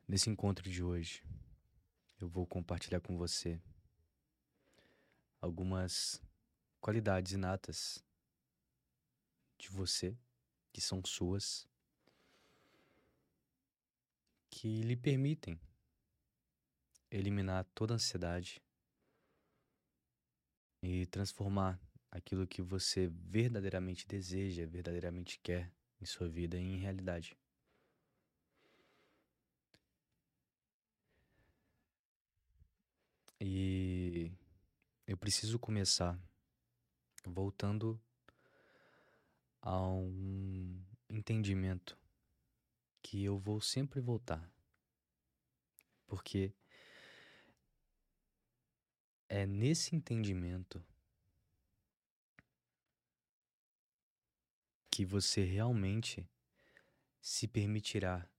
Nesse encontro de hoje, eu vou compartilhar com você algumas qualidades inatas de você, que são suas, que lhe permitem eliminar toda a ansiedade e transformar aquilo que você verdadeiramente deseja, verdadeiramente quer em sua vida em realidade. E eu preciso começar voltando a um entendimento que eu vou sempre voltar, porque é nesse entendimento que você realmente se permitirá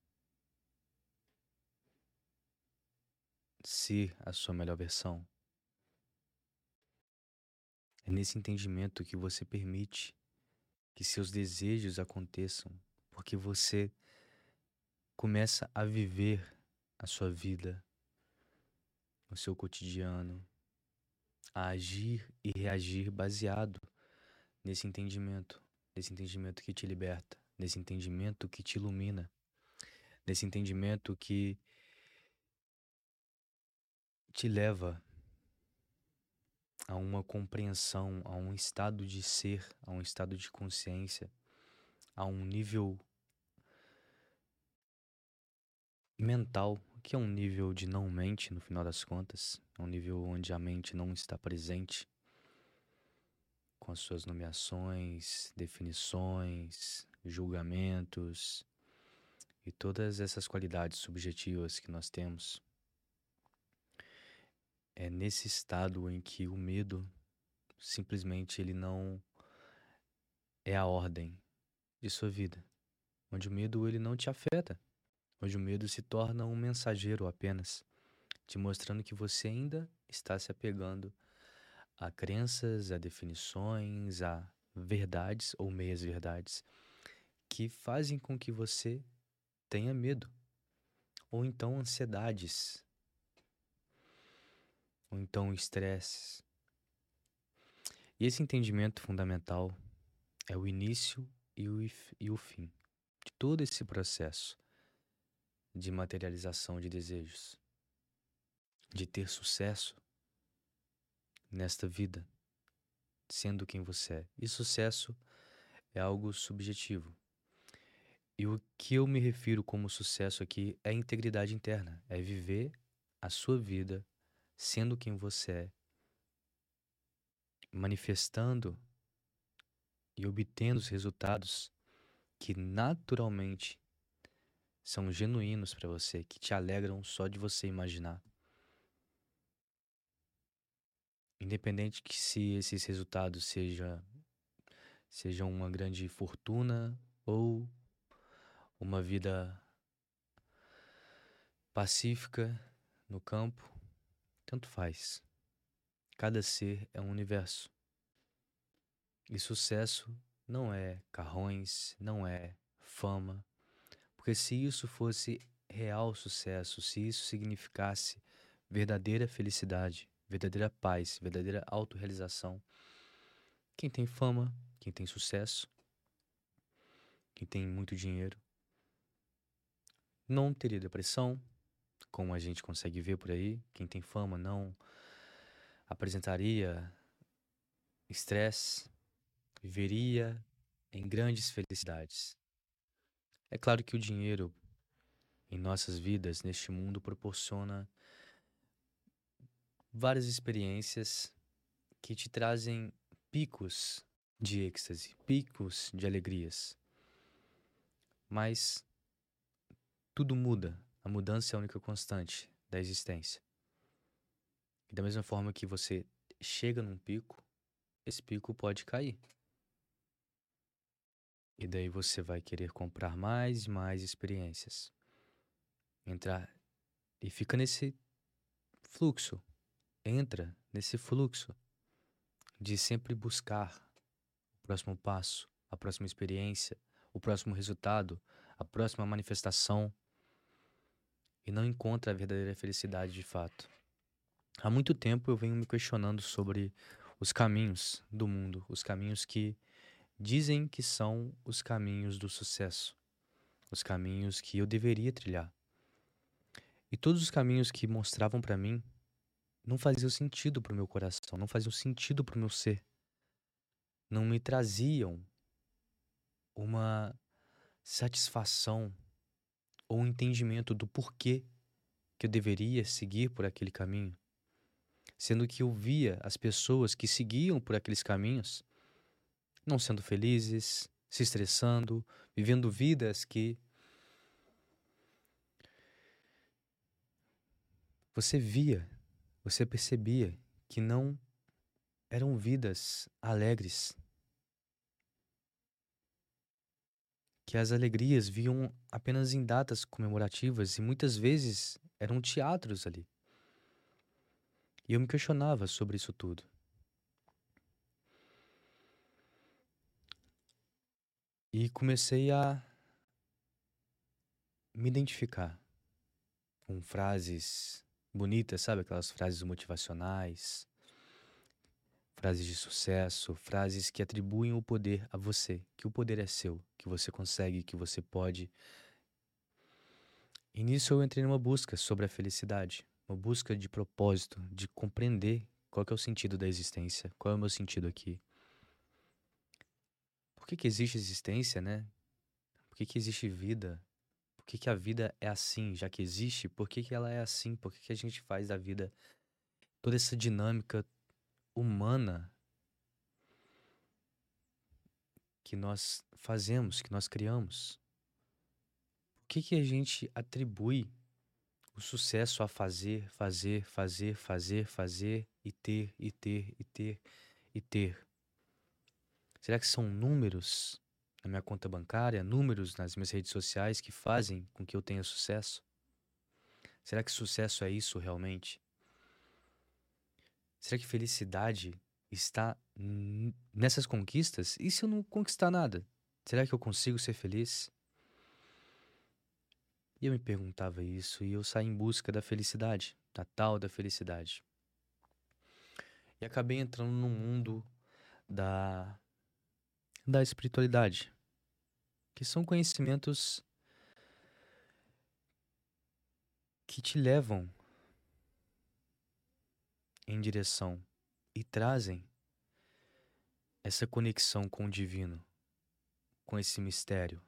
ser a sua melhor versão. É nesse entendimento que você permite que seus desejos aconteçam, porque você começa a viver a sua vida, o seu cotidiano, a agir e reagir baseado nesse entendimento que te liberta, nesse entendimento que te ilumina, nesse entendimento que te leva a uma compreensão, a um estado de ser, a um estado de consciência, a um nível mental, que é um nível de não mente no final das contas, é um nível onde a mente não está presente com as suas nomeações, definições, julgamentos e todas essas qualidades subjetivas que nós temos. É nesse estado em que o medo simplesmente ele não é a ordem de sua vida, onde o medo ele não te afeta, onde o medo se torna um mensageiro apenas, te mostrando que você ainda está se apegando a crenças, a definições, a verdades ou meias-verdades que fazem com que você tenha medo, ou então ansiedades, ou então estresse. E esse entendimento fundamental é o início e o fim de todo esse processo de materialização de desejos, de ter sucesso nesta vida, sendo quem você é. E sucesso é algo subjetivo. E o que eu me refiro como sucesso aqui é integridade interna, é viver a sua vida sendo quem você é, manifestando e obtendo os resultados que naturalmente são genuínos para você, que te alegram só de você imaginar. Independente que se esses resultados sejam uma grande fortuna ou uma vida pacífica no campo, tanto faz. Cada ser é um universo. E sucesso não é carrões, não é fama, porque se isso fosse real sucesso, se isso significasse verdadeira felicidade, verdadeira paz, verdadeira autorrealização, quem tem fama, quem tem sucesso, quem tem muito dinheiro, não teria depressão, como a gente consegue ver por aí. Quem tem fama não apresentaria estresse, viveria em grandes felicidades. É claro que o dinheiro em nossas vidas, neste mundo, proporciona várias experiências que te trazem picos de êxtase, picos de alegrias. Mas tudo muda. A mudança é a única constante da existência. E da mesma forma que você chega num pico, esse pico pode cair. E daí você vai querer comprar mais e mais experiências. Entrar e fica nesse fluxo. Entra nesse fluxo de sempre buscar o próximo passo, a próxima experiência, o próximo resultado, a próxima manifestação. e não encontra a verdadeira felicidade de fato. Há muito tempo eu venho me questionando sobre os caminhos do mundo, os caminhos que dizem que são os caminhos do sucesso, os caminhos que eu deveria trilhar. E todos os caminhos que mostravam para mim não faziam sentido para o meu coração, não faziam sentido para o meu ser, não me traziam uma satisfação ou um entendimento do porquê que eu deveria seguir por aquele caminho, sendo que eu via as pessoas que seguiam por aqueles caminhos não sendo felizes, se estressando, vivendo vidas que você via, você percebia que não eram vidas alegres, que as alegrias viam apenas em datas comemorativas e muitas vezes eram teatros ali. E eu me questionava sobre isso tudo. E comecei a me identificar com frases bonitas, sabe? Aquelas frases motivacionais, frases de sucesso, frases que atribuem o poder a você, que o poder é seu, que você consegue, que você pode. E nisso eu entrei numa busca sobre a felicidade, uma busca de propósito, de compreender qual que é o sentido da existência, qual é o meu sentido aqui. Por que que existe existência, né? Por que que existe vida? Por que que a vida é assim, já que existe? Por que que ela é assim? Por que que a gente faz da vida toda essa dinâmica humana que nós fazemos, que nós criamos? Por que que a gente atribui o sucesso a fazer, fazer, fazer, fazer, fazer e ter, e ter, e ter, e ter? Será que são números na minha conta bancária, números nas minhas redes sociais que fazem com que eu tenha sucesso? Será que sucesso é isso realmente? Será que felicidade está nessas conquistas? E se eu não conquistar nada? Será que eu consigo ser feliz? E eu me perguntava isso e eu saí em busca da felicidade, da tal da felicidade. E acabei entrando no mundo da, da espiritualidade, que são conhecimentos que te levam em direção e trazem essa conexão com o divino, com esse mistério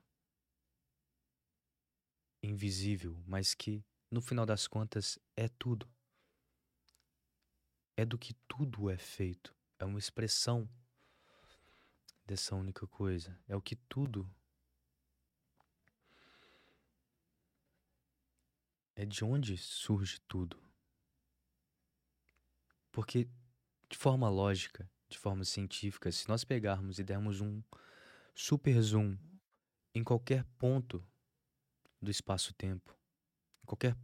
invisível, mas que, no final das contas, é tudo. É do que tudo é feito. É uma expressão dessa única coisa. É o que tudo é, de onde surge tudo. Porque, de forma lógica, de forma científica, se nós pegarmos e dermos um super zoom em qualquer ponto do espaço-tempo, em qualquer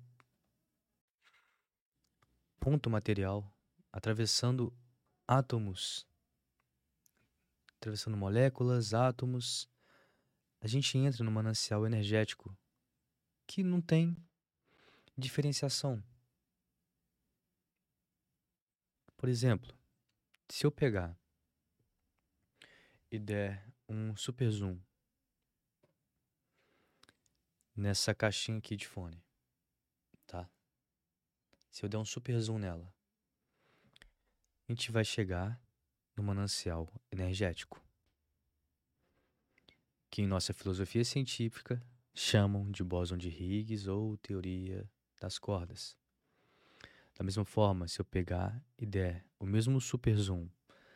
ponto material, atravessando átomos, atravessando moléculas, átomos, a gente entra num manancial energético que não tem diferenciação. Por exemplo, se eu pegar e der um super zoom nessa caixinha aqui de fone, tá? Se eu der um super zoom nela, a gente vai chegar no manancial energético, que em nossa filosofia científica chamam de bóson de Higgs ou teoria das cordas. Da mesma forma, se eu pegar e der o mesmo super zoom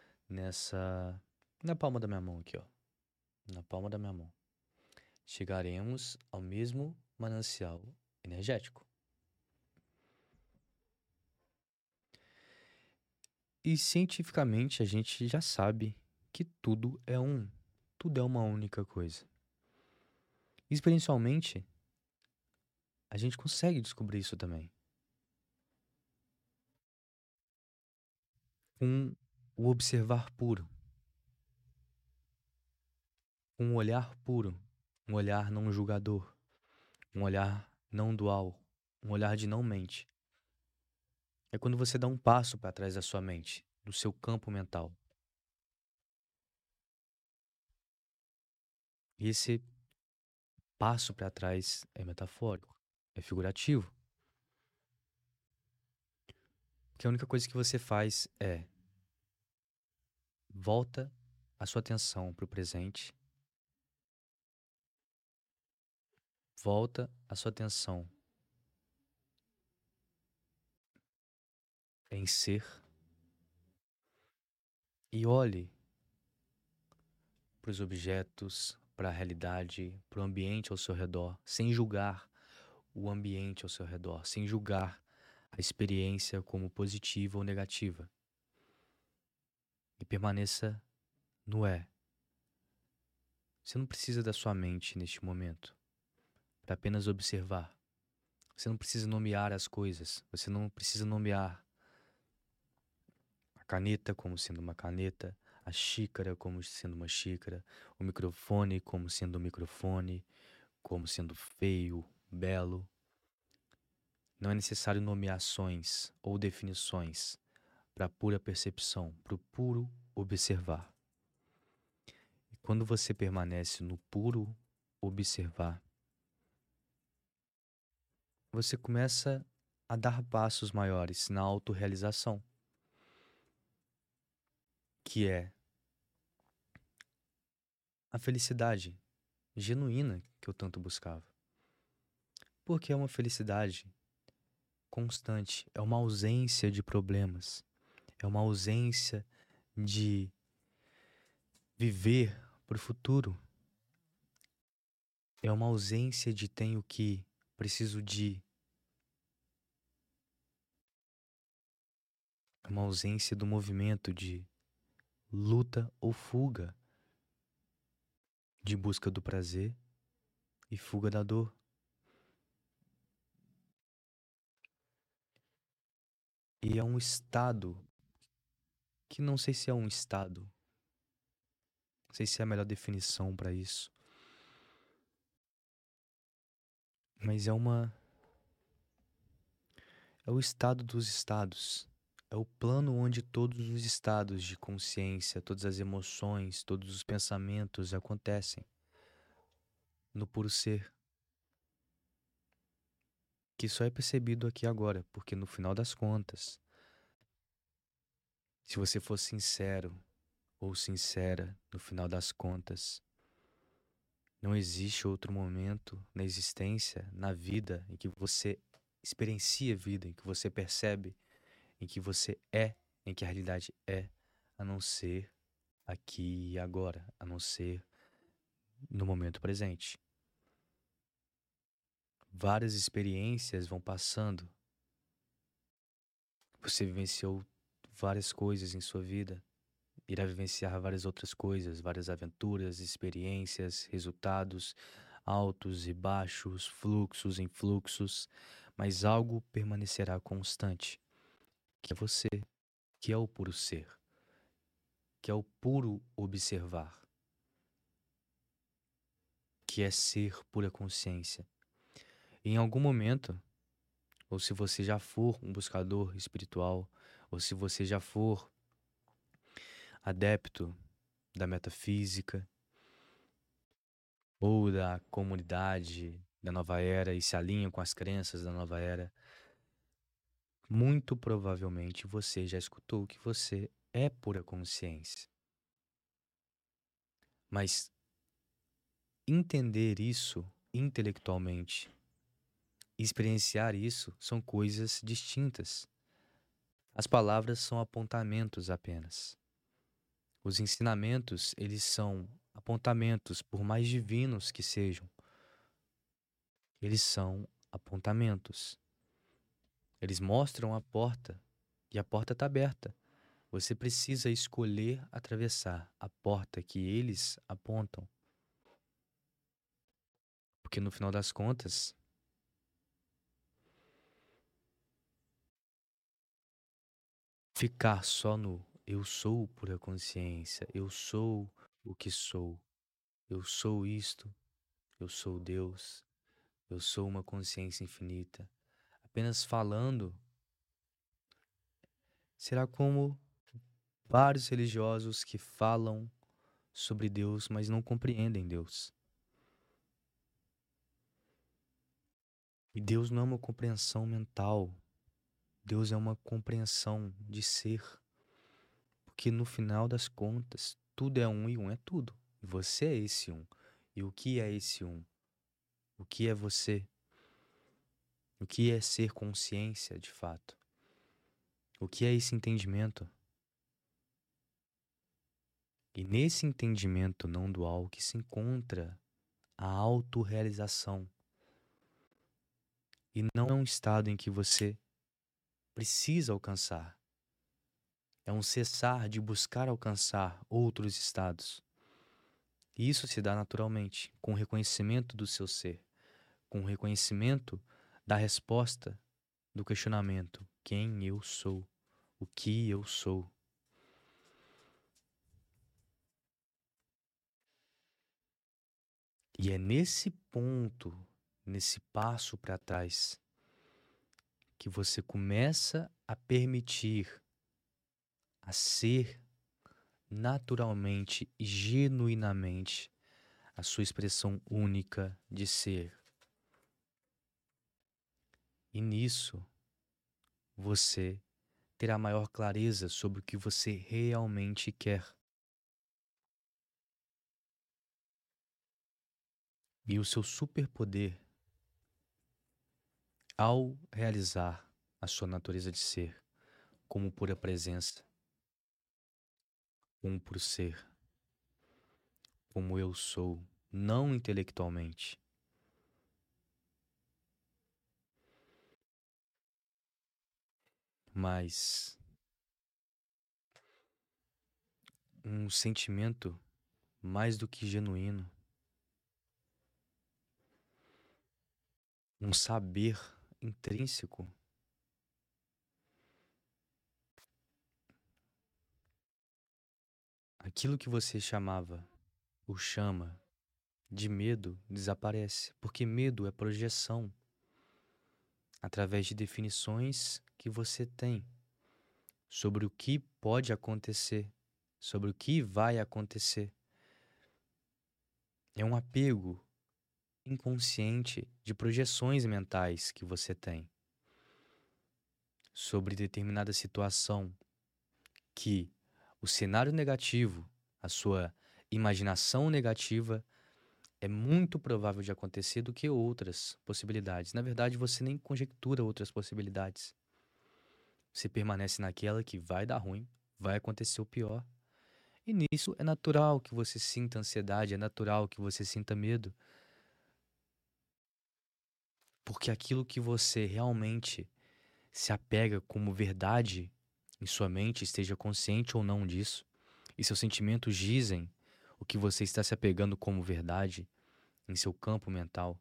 na palma da minha mão aqui, ó, na palma da minha mão, chegaremos ao mesmo manancial energético. E cientificamente a gente já sabe que tudo é uma única coisa. Experiencialmente, a gente consegue descobrir isso também. Com o observar puro, com um olhar puro, um olhar não julgador, um olhar não dual. um olhar de não mente. É quando você dá um passo para trás da sua mente, do seu campo mental. E esse passo para trás é metafórico, é figurativo. Porque a única coisa que você faz é volta a sua atenção para o presente, volta a sua atenção em ser e olhe para os objetos, para a realidade, para o ambiente ao seu redor, sem julgar o ambiente ao seu redor, sem julgar a experiência como positiva ou negativa. E permaneça no é. Você não precisa da sua mente neste momento para apenas observar. Você não precisa nomear as coisas. Você não precisa nomear a caneta como sendo uma caneta, a xícara como sendo uma xícara, o microfone como sendo um microfone, como sendo feio, belo. Não é necessário nomeações ou definições para a pura percepção, para o puro observar. E quando você permanece no puro observar, você começa a dar passos maiores na autorrealização, que é a felicidade genuína que eu tanto buscava. Porque é uma felicidade constante, é uma ausência de problemas, é uma ausência de viver para o futuro, é uma ausência de tenho que, preciso de, é uma ausência do movimento de luta ou fuga, de busca do prazer e fuga da dor. E é um estado que não sei se é um estado, não sei se é a melhor definição para isso, mas é o estado dos estados. É o plano onde todos os estados de consciência, todas as emoções, todos os pensamentos acontecem no puro ser, que só é percebido aqui agora, porque no final das contas, se você for sincero ou sincera, no final das contas, não existe outro momento na existência, na vida, em que você experiencia a vida, em que você percebe, em que você é, em que a realidade é, a não ser aqui e agora, a não ser no momento presente. Várias experiências vão passando. Você vivenciou várias coisas em sua vida, irá vivenciar várias outras coisas, várias aventuras, experiências, resultados, altos e baixos, fluxos, influxos, mas algo permanecerá constante, que é você, que é o puro ser, que é o puro observar, que é ser pura consciência. E em algum momento, ou se você já for um buscador espiritual, ou se você já for adepto da metafísica ou da comunidade da nova era e se alinha com as crenças da nova era, muito provavelmente você já escutou que você é pura consciência. Mas entender isso intelectualmente, experienciar isso são coisas distintas. As palavras são apontamentos apenas. Os ensinamentos, eles são apontamentos, por mais divinos que sejam. Eles são apontamentos. Eles mostram a porta e a porta está aberta. Você precisa escolher atravessar a porta que eles apontam. Porque no final das contas, ficar só no eu sou pura consciência, eu sou o que sou, eu sou isto, eu sou Deus, eu sou uma consciência infinita. apenas falando, será como vários religiosos que falam sobre Deus, mas não compreendem Deus. E Deus não é uma compreensão mental, Deus é uma compreensão de ser, porque no final das contas, tudo é um e um é tudo. E você é esse um. E o que é esse um? O que é você? O que é ser consciência, de fato? O que é esse entendimento? E nesse entendimento não dual que se encontra a autorrealização. E não é um estado em que você precisa alcançar. É um cessar de buscar alcançar outros estados. E isso se dá naturalmente, com o reconhecimento do seu ser, com o reconhecimento da resposta do questionamento: quem eu sou? O que eu sou? E é nesse ponto, nesse passo para trás, que você começa a permitir, a ser naturalmente e genuinamente a sua expressão única de ser. E nisso, você terá maior clareza sobre o que você realmente quer. E o seu superpoder, ao realizar a sua natureza de ser como pura presença, como puro ser, como eu sou, não intelectualmente, mas um sentimento mais do que genuíno, um saber intrínseco, aquilo que você chamava ou chama de medo desaparece, porque medo é projeção através de definições que você tem sobre o que pode acontecer, sobre o que vai acontecer. É um apego inconsciente de projeções mentais que você tem sobre determinada situação que o cenário negativo, a sua imaginação negativa é muito provável de acontecer do que outras possibilidades. Na verdade, você nem conjectura outras possibilidades. Você permanece naquela que vai dar ruim, vai acontecer o pior. E nisso é natural que você sinta ansiedade, é natural que você sinta medo, porque aquilo que você realmente se apega como verdade em sua mente, esteja consciente ou não disso, e seus sentimentos dizem o que você está se apegando como verdade em seu campo mental,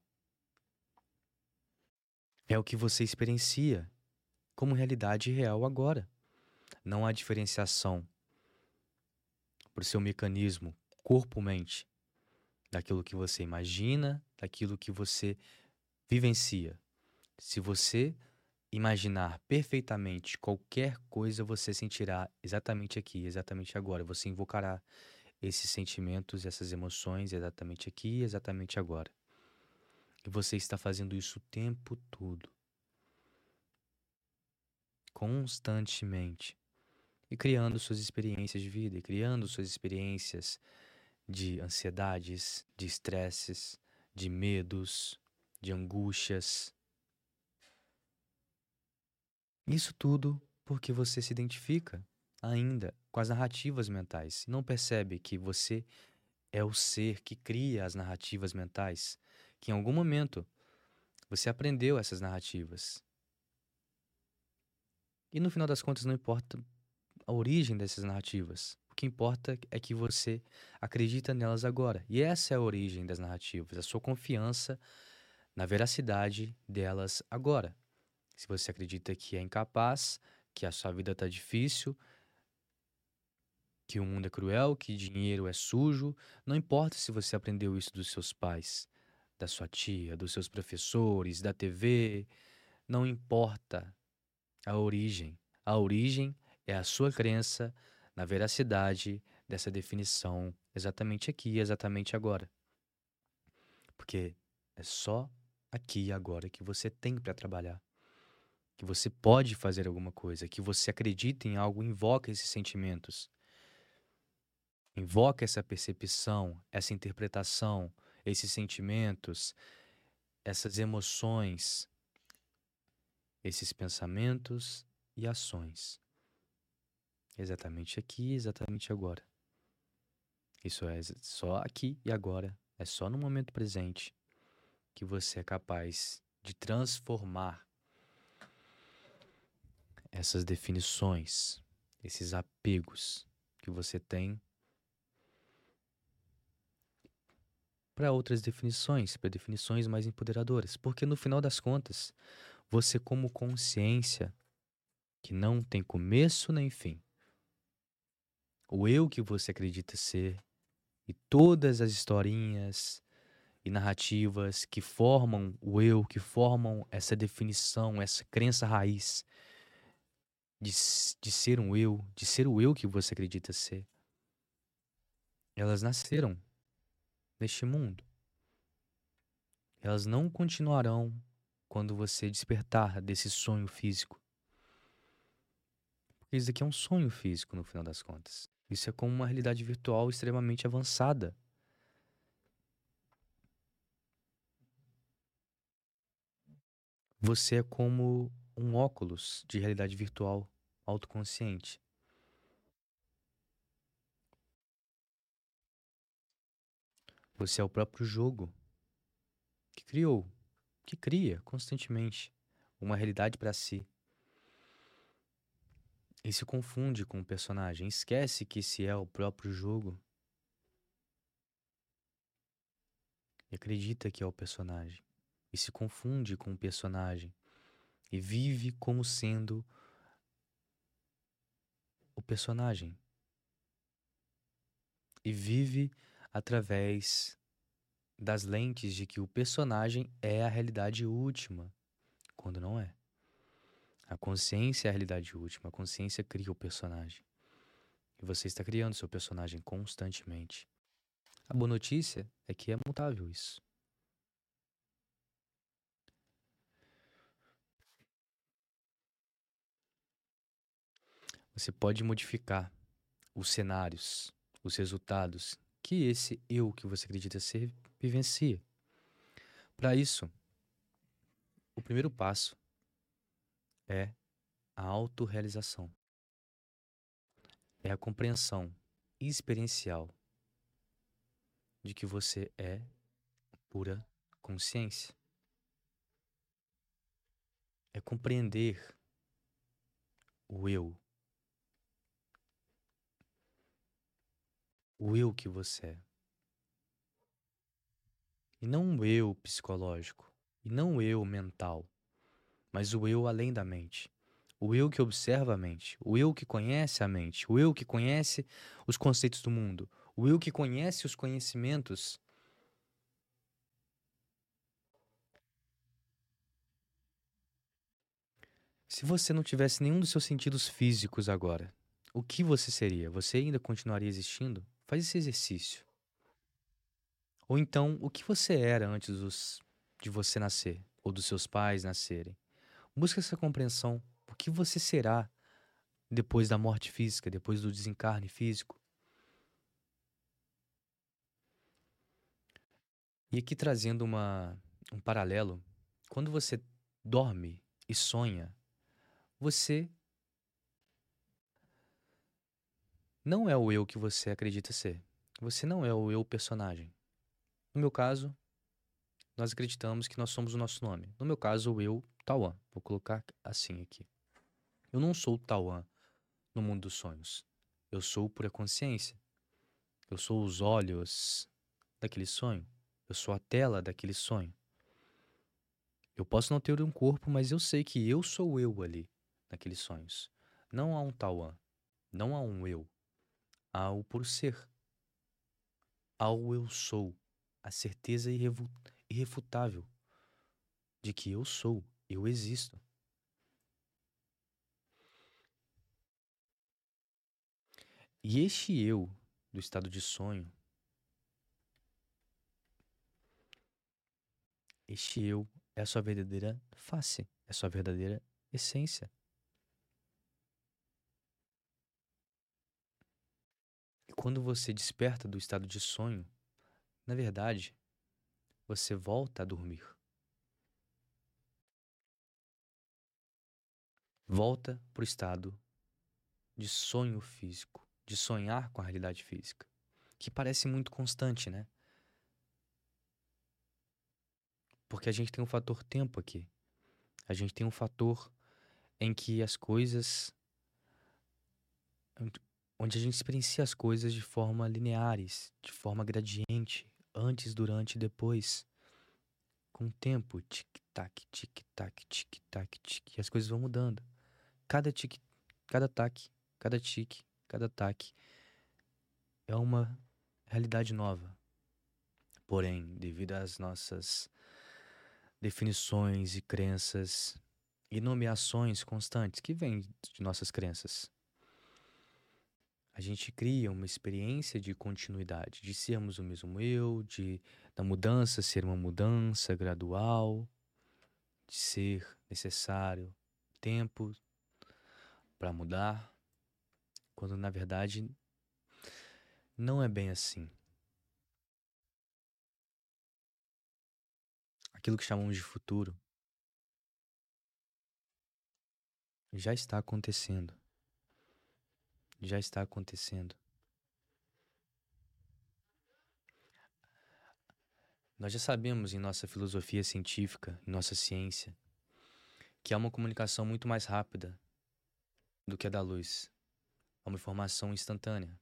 é o que você experiencia como realidade real agora. Não há diferenciação para o seu mecanismo corpo-mente daquilo que você imagina, daquilo que você vivencia. Se você imaginar perfeitamente qualquer coisa, você sentirá exatamente aqui, exatamente agora. Você invocará esses sentimentos, essas emoções exatamente aqui, exatamente agora. E você está fazendo isso o tempo todo, constantemente, e criando suas experiências de vida, e criando suas experiências de ansiedades, de estresses, de medos, de angústias. Isso tudo porque você se identifica ainda com as narrativas mentais e não percebe que você é o ser que cria as narrativas mentais, que em algum momento você aprendeu essas narrativas. E no final das contas não importa a origem dessas narrativas. O que importa é que você acredita nelas agora. E essa é a origem das narrativas, a sua confiança na veracidade delas agora. Se você acredita que é incapaz, que a sua vida está difícil, que o mundo é cruel, que dinheiro é sujo, não importa se você aprendeu isso dos seus pais, da sua tia, dos seus professores, da TV, não importa a origem. A origem é a sua crença na veracidade dessa definição exatamente aqui, exatamente agora. Porque é só aqui e agora que você tem para trabalhar, que você pode fazer alguma coisa, que você acredita em algo, invoca esses sentimentos, invoca essa percepção, essa interpretação, esses sentimentos, essas emoções, esses pensamentos e ações. Exatamente aqui, exatamente agora. Isso é só aqui e agora, é só no momento presente que você é capaz de transformar essas definições, esses apegos que você tem para outras definições, para definições mais empoderadoras. Porque no final das contas, você, como consciência que não tem começo nem fim, o eu que você acredita ser e todas as historinhas e narrativas que formam o eu, que formam essa definição, essa crença raiz de ser um eu, de ser o eu que você acredita ser, elas nasceram neste mundo. Elas não continuarão quando você despertar desse sonho físico. Porque isso aqui é um sonho físico, no final das contas. Isso é como uma realidade virtual extremamente avançada. Você é como um óculos de realidade virtual autoconsciente. Você é o próprio jogo que criou, que cria constantemente uma realidade para si. E se confunde com o personagem, esquece que esse é o próprio jogo e acredita que é o personagem. E se confunde com o personagem e vive como sendo o personagem. E vive através das lentes de que o personagem é a realidade última, quando não é. A consciência é a realidade última, a consciência cria o personagem. E você está criando seu personagem constantemente. A boa notícia é que é mutável isso. Você pode modificar os cenários, os resultados que esse eu que você acredita ser vivencia. Para isso, o primeiro passo é a autorrealização. É a compreensão experiencial de que você é pura consciência. É compreender o eu que você é. E não o eu psicológico, e não o eu mental, mas o eu além da mente. O eu que observa a mente, o eu que conhece a mente, o eu que conhece os conceitos do mundo, o eu que conhece os conhecimentos. Se você não tivesse nenhum dos seus sentidos físicos agora, o que você seria? Você ainda continuaria existindo? Faz esse exercício. Ou então, o que você era antes de você nascer, ou dos seus pais nascerem? Busca essa compreensão. O que você será depois da morte física, depois do desencarne físico? E aqui trazendo um paralelo, quando você dorme e sonha, você não é o eu que você acredita ser. Você não é o eu personagem. No meu caso, nós acreditamos que nós somos o nosso nome. No meu caso, o eu, Tauan. Vou colocar assim aqui. Eu não sou o Tauan no mundo dos sonhos. Eu sou pura consciência. Eu sou os olhos daquele sonho. Eu sou a tela daquele sonho. Eu posso não ter um corpo, mas eu sei que eu sou eu ali, naqueles sonhos. Não há um Tauan. Não há um eu. Há o por ser. Há o eu sou. A certeza irrefutável de que eu sou Eu existo. E este eu do estado de sonho, este eu é a sua verdadeira face, é a sua verdadeira essência. E quando você desperta do estado de sonho, na verdade, você volta a dormir. Volta para o estado de sonho físico, de sonhar com a realidade física, que parece muito constante, né? Porque a gente tem um fator tempo aqui. A gente tem um fator em que as coisas, onde a gente experiencia as coisas de forma lineares, de forma gradiente, antes, durante e depois, com o tempo, tic-tac, tic-tac, tic-tac, tic, e as coisas vão mudando. Cada tic, cada tac, cada tic, cada tac é uma realidade nova. Porém, devido às nossas definições e crenças e nomeações constantes que vêm de nossas crenças, a gente cria uma experiência de continuidade, de sermos o mesmo eu, de da mudança ser uma mudança gradual, de ser necessário tempo para mudar, quando na verdade não é bem assim. Aquilo que chamamos de futuro já está acontecendo. Já está acontecendo. Nós já sabemos em nossa filosofia científica, em nossa ciência, que há uma comunicação muito mais rápida do que a da luz. É uma informação instantânea,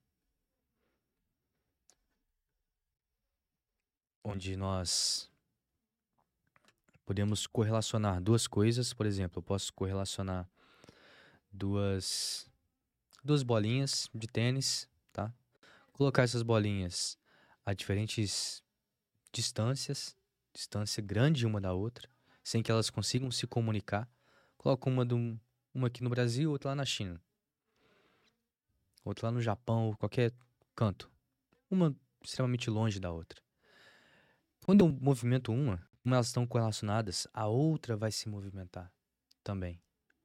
onde nós podemos correlacionar duas coisas. Por exemplo, eu posso correlacionar duas, duas bolinhas de tênis, tá? Colocar essas bolinhas a diferentes distâncias, distância grande uma da outra, sem que elas consigam se comunicar. Coloco uma aqui no Brasil, outra lá na China, outra lá no Japão, ou qualquer canto. Uma extremamente longe da outra. Quando eu movimento uma, como elas estão correlacionadas, a outra vai se movimentar também.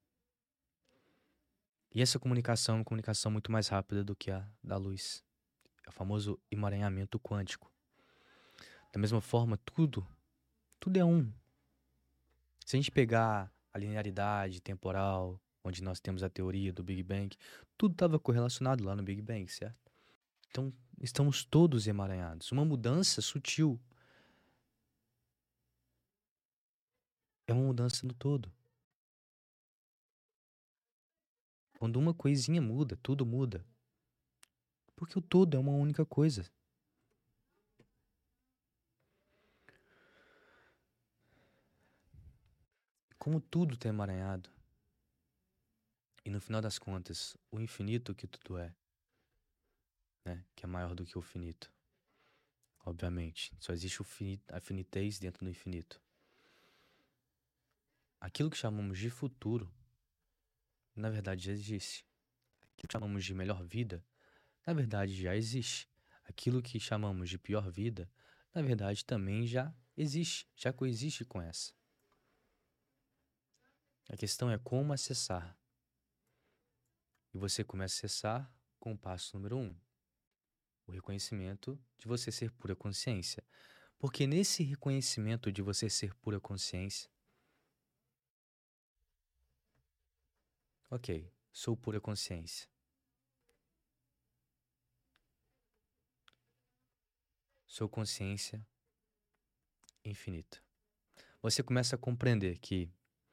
E essa comunicação é uma comunicação muito mais rápida do que a da luz. É o famoso emaranhamento quântico. Da mesma forma, tudo é um. Se a gente pegar a linearidade temporal, onde nós temos a teoria do Big Bang, tudo estava correlacionado lá no Big Bang, certo? Então, estamos todos emaranhados. Uma mudança sutil é uma mudança no todo. Quando uma coisinha muda, tudo muda. Porque o todo é uma única coisa. Como tudo está emaranhado, e no final das contas, o infinito que tudo é, né? Que é maior do que o finito. Obviamente, só existe a finitez dentro do infinito. Aquilo que chamamos de futuro, na verdade já existe. Aquilo que chamamos de melhor vida, na verdade já existe. Aquilo que chamamos de pior vida, na verdade também já existe, já coexiste com essa. A questão é como acessar. E você começa a acessar com o passo número 1, o reconhecimento de você ser pura consciência. Porque nesse reconhecimento de você ser pura consciência, ok, sou pura consciência. Sou consciência infinita. Você começa a compreender que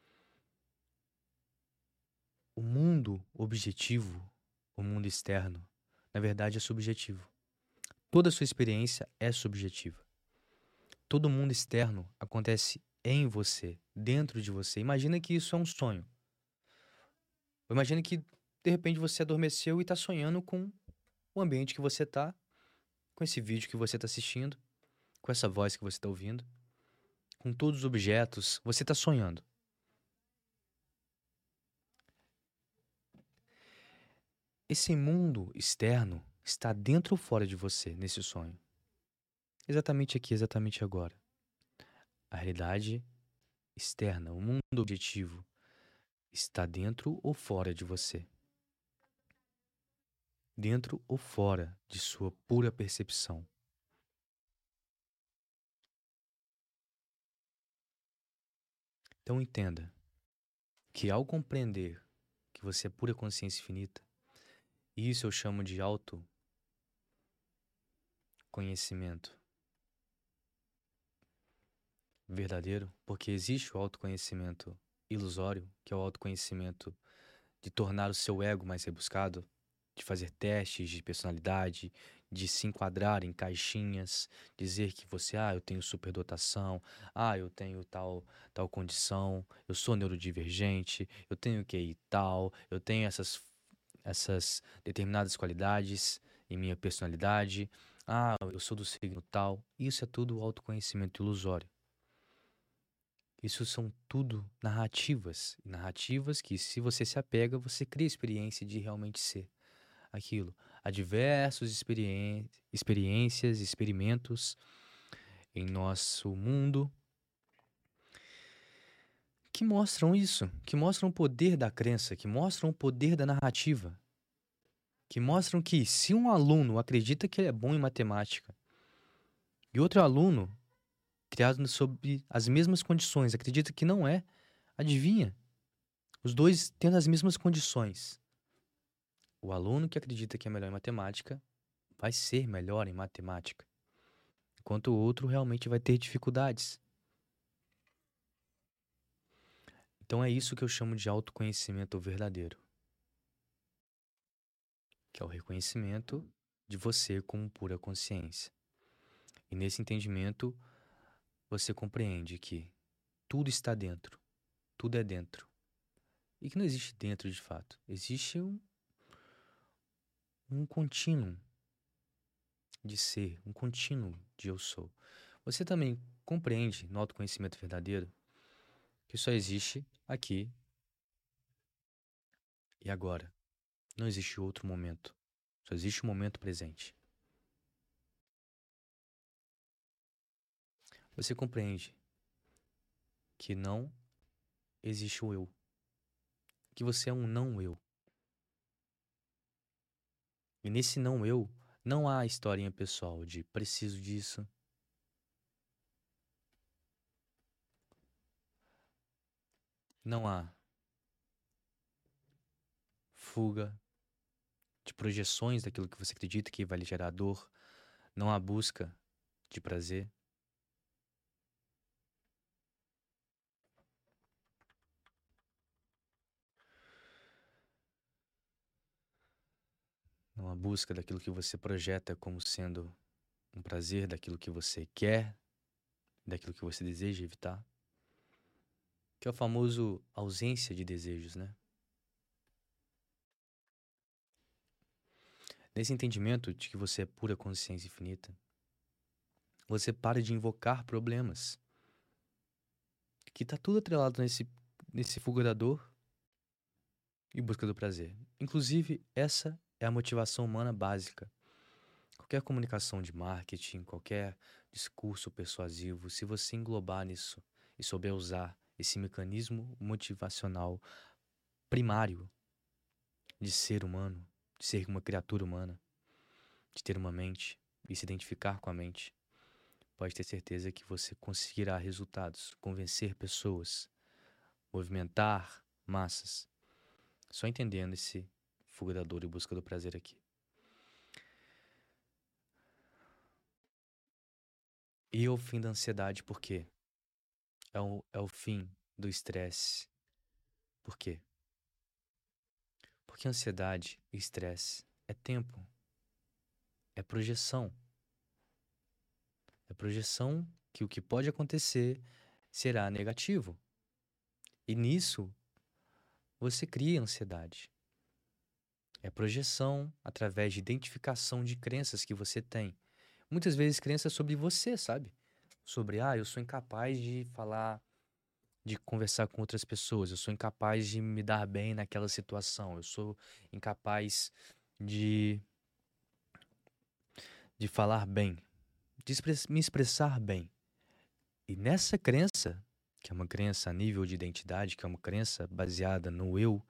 o mundo objetivo, o mundo externo, na verdade é subjetivo. Toda a sua experiência é subjetiva. Todo mundo externo acontece em você, dentro de você. Imagina que isso é um sonho. Imagina que de repente você adormeceu e está sonhando com o ambiente que você está, com esse vídeo que você está assistindo, com essa voz que você está ouvindo, com todos os objetos. Você está sonhando. esse mundo externo está dentro ou fora de você nesse sonho? Exatamente aqui, exatamente agora. A realidade externa, o mundo objetivo, está dentro ou fora de você? Dentro ou fora de sua pura percepção? Então entenda que ao compreender que você é pura consciência infinita, isso eu chamo de autoconhecimento verdadeiro, porque existe o autoconhecimento ilusório, que é o autoconhecimento de tornar o seu ego mais rebuscado, de fazer testes de personalidade, de se enquadrar em caixinhas, dizer que você, eu tenho superdotação, eu tenho tal condição, eu sou neurodivergente, eu tenho QI tal, eu tenho essas determinadas qualidades em minha personalidade, eu sou do signo tal. Isso é tudo autoconhecimento ilusório. Isso são tudo narrativas. Narrativas que, se você se apega, você cria a experiência de realmente ser aquilo. Há diversos experiências, experimentos em nosso mundo que mostram isso, que mostram o poder da crença, que mostram o poder da narrativa, que mostram que se um aluno acredita que ele é bom em matemática e outro aluno, criado sob as mesmas condições, acredita que não é, adivinha? Os dois tendo as mesmas condições. O aluno que acredita que é melhor em matemática vai ser melhor em matemática, enquanto o outro realmente vai ter dificuldades. Então é isso que eu chamo de autoconhecimento verdadeiro, que é o reconhecimento de você como pura consciência. E nesse entendimento, você compreende que tudo está dentro, tudo é dentro. E que não existe dentro de fato, existe um contínuo de ser, um contínuo de eu sou. Você também compreende no autoconhecimento verdadeiro que só existe aqui e agora. Não existe outro momento. Só existe o momento presente. Você compreende que não existe o eu. Que você é um não eu. E nesse não eu, não há historinha pessoal de preciso disso. Não há fuga de projeções daquilo que você acredita que vai lhe gerar dor. Não há busca de prazer. Não há busca daquilo que você projeta como sendo um prazer, daquilo que você quer, daquilo que você deseja evitar. Que é o famoso ausência de desejos, né? Nesse entendimento de que você é pura consciência infinita, você para de invocar problemas. Que tá tudo atrelado nesse fuga da dor e busca do prazer. Inclusive, essa é a motivação humana básica. Qualquer comunicação de marketing, qualquer discurso persuasivo, se você englobar nisso e souber usar esse mecanismo motivacional primário de ser humano, de ser uma criatura humana, de ter uma mente e se identificar com a mente, pode ter certeza que você conseguirá resultados, convencer pessoas, movimentar massas, só entendendo esse fuga da dor e busca do prazer aqui. E o fim da ansiedade, por quê? É o fim do estresse. Por quê? Porque ansiedade e estresse é tempo, é projeção. É projeção que o que pode acontecer será negativo. E nisso você cria ansiedade. É projeção através de identificação de crenças que você tem. Muitas vezes crenças sobre você, sabe? Sobre, eu sou incapaz de falar, de conversar com outras pessoas, eu sou incapaz de me dar bem naquela situação, eu sou incapaz de, de falar bem, de me expressar bem. E nessa crença, que é uma crença a nível de identidade, que é uma crença baseada no eu,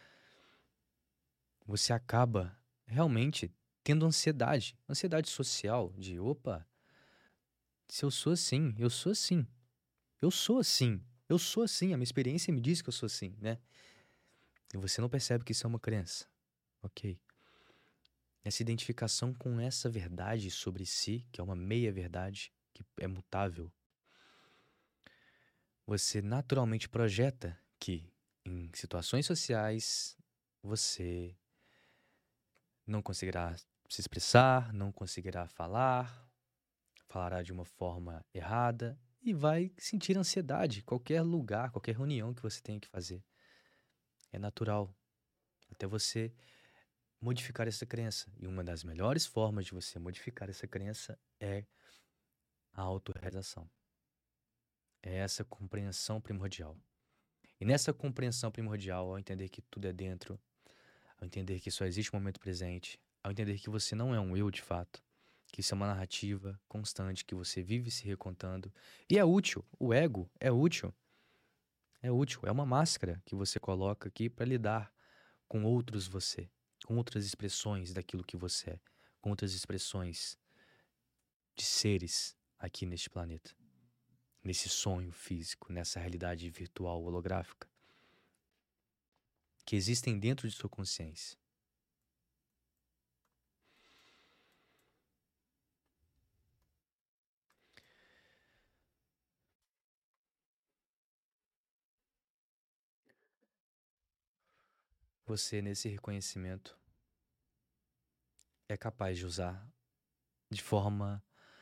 você acaba realmente tendo ansiedade, ansiedade social, de opa, se eu sou assim, eu sou assim, eu sou assim, eu sou assim, a minha experiência me diz que eu sou assim, né? E você não percebe que isso é uma crença, ok? Essa identificação com essa verdade sobre si, que é uma meia-verdade, que é mutável, você naturalmente projeta que em situações sociais você não conseguirá se expressar, não conseguirá falar, falará de uma forma errada e vai sentir ansiedade em qualquer lugar, qualquer reunião que você tenha que fazer. É natural, até você modificar essa crença. E uma das melhores formas de você modificar essa crença é a autorrealização. É essa compreensão primordial. E nessa compreensão primordial, ao entender que tudo é dentro, ao entender que só existe o momento presente, ao entender que você não é um eu de fato, que isso é uma narrativa constante que você vive se recontando, e é útil, o ego é útil, é uma máscara que você coloca aqui para lidar com outros você, com outras expressões daquilo que você é, com outras expressões de seres aqui neste planeta, nesse sonho físico, nessa realidade virtual holográfica, que existem dentro de sua consciência. Você, nesse reconhecimento, é capaz de usar de forma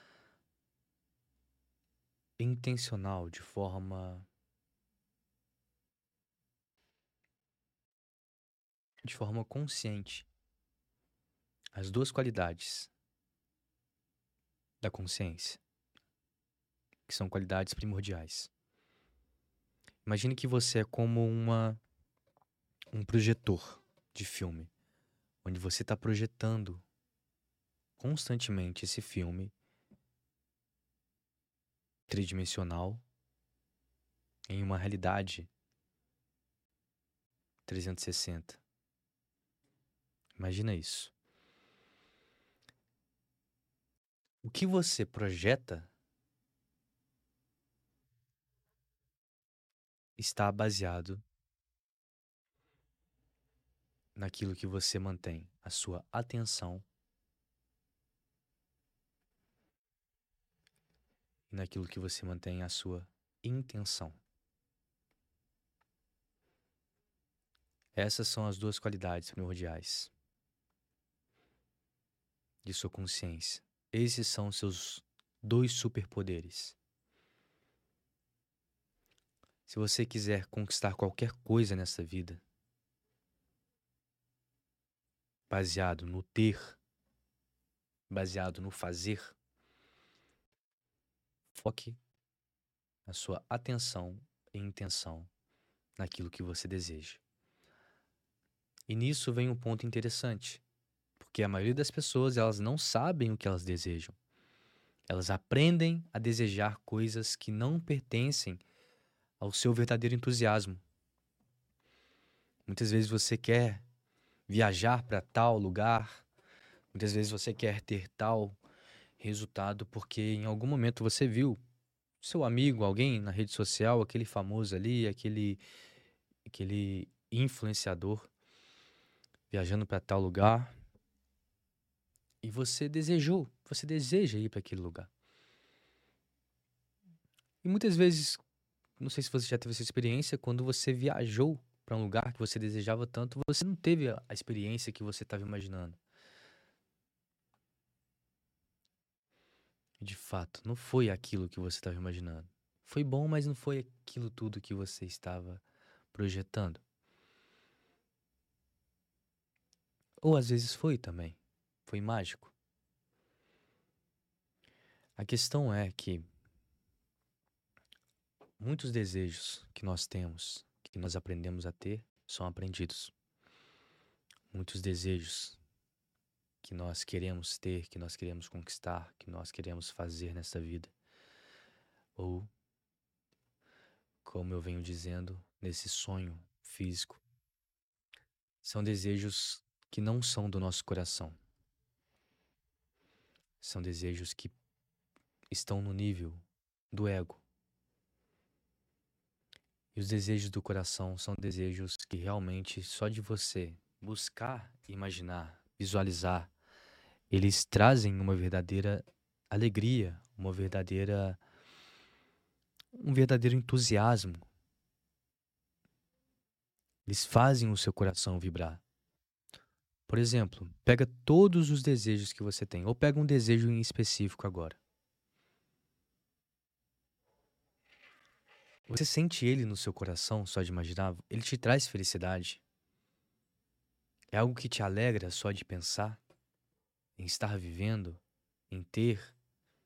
intencional, de forma consciente, as duas qualidades da consciência, que são qualidades primordiais. Imagine que você é como um projetor de filme, onde você está projetando constantemente esse filme tridimensional em uma realidade 360. Imagina isso. O que você projeta está baseado naquilo que você mantém a sua atenção e naquilo que você mantém a sua intenção. Essas são as duas qualidades primordiais de sua consciência. Esses são seus dois superpoderes. Se você quiser conquistar qualquer coisa nessa vida, baseado no ter, baseado no fazer, foque a sua atenção e intenção naquilo que você deseja. E nisso vem um ponto interessante, porque a maioria das pessoas, elas não sabem o que elas desejam. Elas aprendem a desejar coisas que não pertencem ao seu verdadeiro entusiasmo. Muitas vezes você quer viajar para tal lugar, muitas vezes você quer ter tal resultado porque em algum momento você viu seu amigo, alguém na rede social, aquele famoso ali, aquele influenciador viajando para tal lugar e você deseja ir para aquele lugar. E muitas vezes, não sei se você já teve essa experiência, quando você viajou para um lugar que você desejava tanto, você não teve a experiência que você estava imaginando. De fato, não foi aquilo que você estava imaginando. Foi bom, mas não foi aquilo tudo que você estava projetando. Ou às vezes foi também. Foi mágico. A questão é que muitos desejos que nós temos, que nós aprendemos a ter, são aprendidos. Muitos desejos que nós queremos ter, que nós queremos conquistar, que nós queremos fazer nessa vida. Ou, como eu venho dizendo, nesse sonho físico, são desejos que não são do nosso coração. São desejos que estão no nível do ego. E os desejos do coração são desejos que realmente só de você buscar, imaginar, visualizar, eles trazem uma verdadeira alegria, um verdadeiro entusiasmo. Eles fazem o seu coração vibrar. Por exemplo, pega todos os desejos que você tem, ou pega um desejo em específico agora. Você sente ele no seu coração, só de imaginar? Ele te traz felicidade? É algo que te alegra só de pensar em estar vivendo, em ter?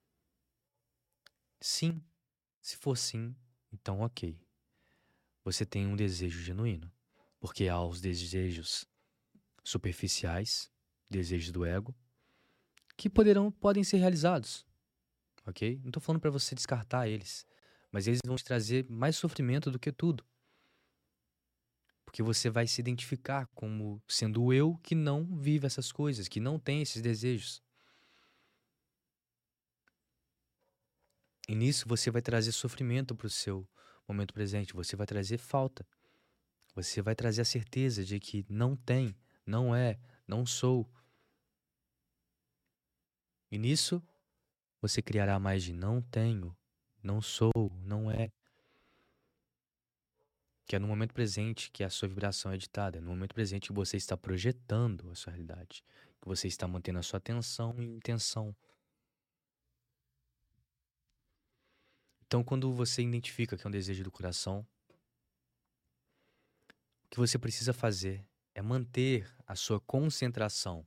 Sim. Se for sim, então ok. Você tem um desejo genuíno. Porque há os desejos superficiais, desejos do ego, que podem ser realizados, ok? Não estou falando para você descartar eles, mas eles vão te trazer mais sofrimento do que tudo. Porque você vai se identificar como sendo o eu que não vive essas coisas, que não tem esses desejos. E nisso você vai trazer sofrimento para o seu momento presente, você vai trazer falta. Você vai trazer a certeza de que não tem, não é, não sou. E nisso você criará mais de não tenho, não sou, não é. Que é no momento presente que a sua vibração é ditada, é no momento presente que você está projetando a sua realidade, que você está mantendo a sua atenção e intenção. Então, quando você identifica que é um desejo do coração, o que você precisa fazer é manter a sua concentração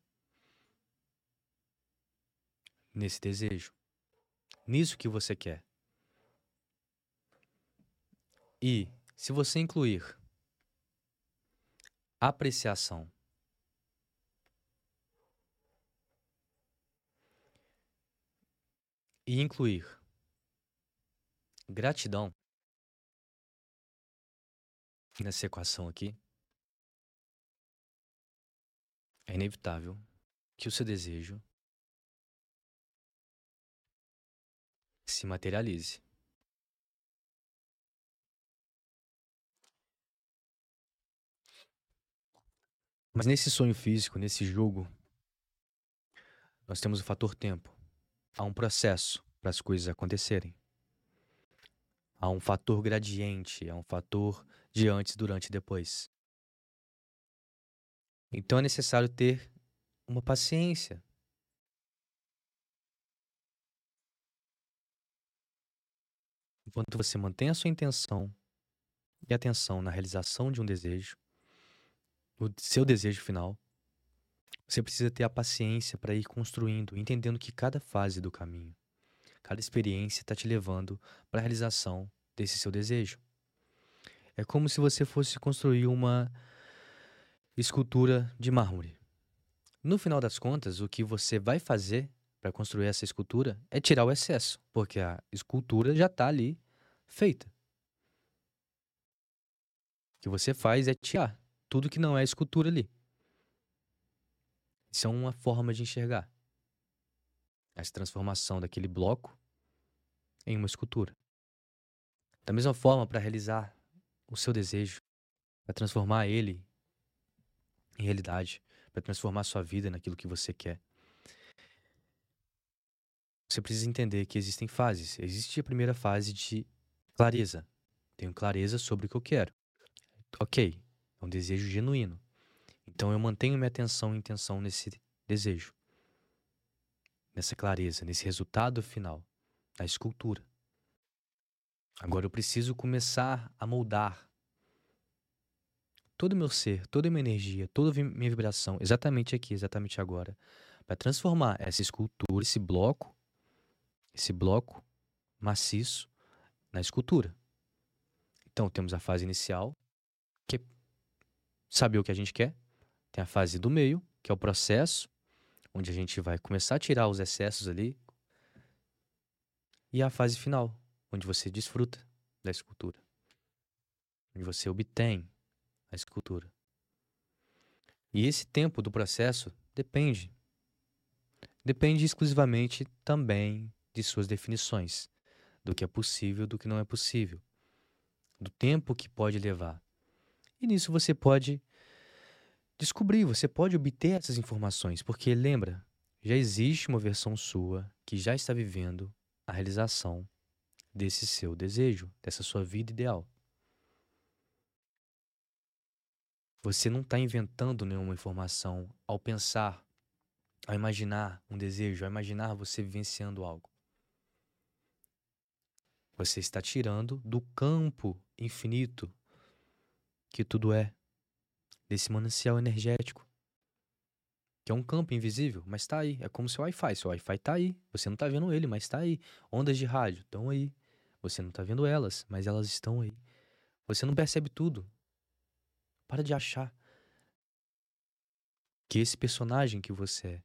nesse desejo, nisso que você quer. E, se você incluir apreciação e incluir gratidão nessa equação aqui, é inevitável que o seu desejo se materialize. Mas nesse sonho físico, nesse jogo, nós temos o fator tempo. Há um processo para as coisas acontecerem. Há um fator gradiente, há um fator de antes, durante e depois. Então é necessário ter uma paciência. Enquanto você mantém a sua intenção e atenção na realização de um desejo, o seu desejo final, você precisa ter a paciência para ir construindo, entendendo que cada fase do caminho, cada experiência está te levando para a realização desse seu desejo. É como se você fosse construir uma escultura de mármore. No final das contas, o que você vai fazer para construir essa escultura é tirar o excesso, porque a escultura já está ali feita. O que você faz é tirar tudo que não é escultura ali. Isso é uma forma de enxergar essa transformação daquele bloco em uma escultura. Da mesma forma, para realizar o seu desejo, para transformar ele em realidade, para transformar sua vida naquilo que você quer, você precisa entender que existem fases. Existe a primeira fase de clareza. Tenho clareza sobre o que eu quero. Ok, é um desejo genuíno. Então eu mantenho minha atenção e intenção nesse desejo, nessa clareza, nesse resultado final, da escultura. Agora eu preciso começar a moldar todo o meu ser, toda a minha energia, toda a minha vibração, exatamente aqui, exatamente agora, para transformar essa escultura, esse bloco maciço, na escultura. Então temos a fase inicial, que é saber o que a gente quer. Tem a fase do meio, que é o processo, onde a gente vai começar a tirar os excessos ali, e a fase final, onde você desfruta da escultura, onde você obtém a escultura. E esse tempo do processo depende exclusivamente também de suas definições, do que é possível, do que não é possível, do tempo que pode levar. E nisso você pode descobrir, você pode obter essas informações, porque lembra, já existe uma versão sua que já está vivendo a realização desse seu desejo, dessa sua vida ideal. Você não está inventando nenhuma informação ao pensar, ao imaginar um desejo, ao imaginar você vivenciando algo. Você está tirando do campo infinito que tudo é, desse manancial energético, que é um campo invisível, mas está aí. É como seu Wi-Fi. Seu Wi-Fi está aí. Você não está vendo ele, mas está aí. Ondas de rádio estão aí. Você não está vendo elas, mas elas estão aí. Você não percebe tudo. Para de achar que esse personagem que você é,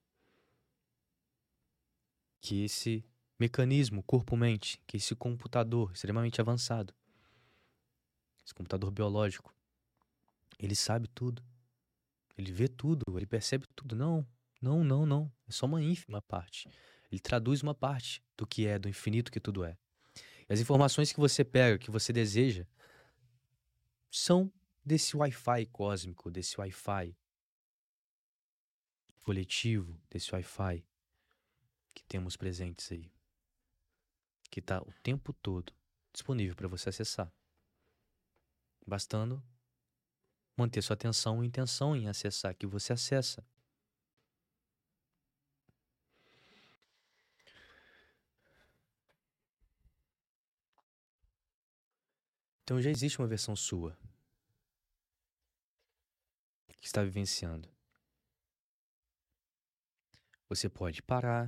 que esse mecanismo corpo-mente, que esse computador extremamente avançado, esse computador biológico, ele sabe tudo. Ele vê tudo, ele percebe tudo. Não, não, não, não. É só uma ínfima parte. Ele traduz uma parte do que é, do infinito que tudo é. E as informações que você pega, que você deseja, são desse Wi-Fi cósmico, desse Wi-Fi coletivo, desse Wi-Fi que temos presentes aí, que está o tempo todo disponível para você acessar. Bastando manter sua atenção e intenção em acessar, que você acessa. Então já existe uma versão sua que está vivenciando. Você pode parar,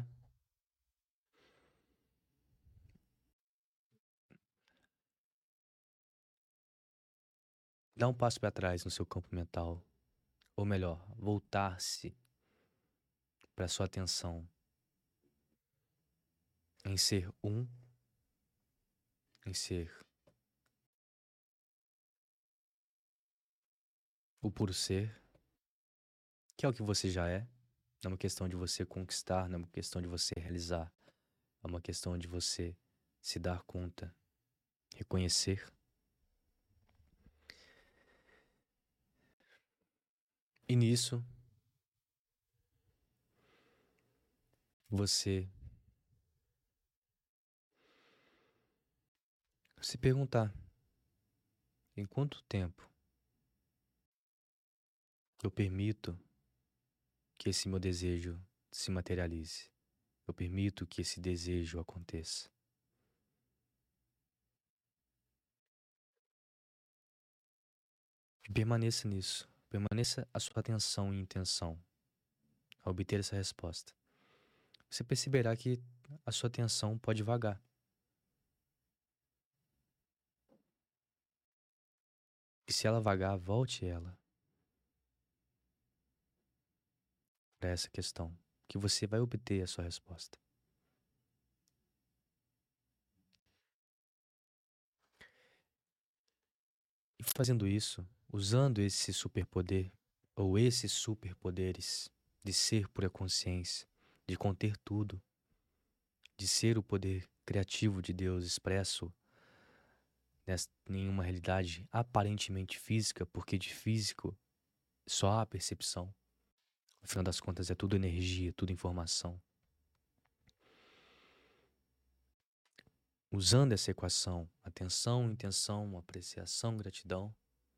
dar um passo para trás no seu campo mental, ou melhor, voltar-se para sua atenção em ser um, em ser o puro ser, que é o que você já é. Não é uma questão de você conquistar, não é uma questão de você realizar, é uma questão de você se dar conta, reconhecer. E nisso, você se perguntar: em quanto tempo eu permito que esse meu desejo se materialize? Eu permito que esse desejo aconteça. E permaneça nisso. Permaneça a sua atenção e intenção a obter essa resposta. Você perceberá que a sua atenção pode vagar. E se ela vagar, volte ela para essa questão, que você vai obter a sua resposta. E fazendo isso, usando esse superpoder, ou esses superpoderes, de ser pura consciência, de conter tudo, de ser o poder criativo de Deus expresso em uma realidade aparentemente física, porque de físico só há percepção. Afinal das contas, é tudo energia, tudo informação. Usando essa equação, atenção, intenção, apreciação, gratidão,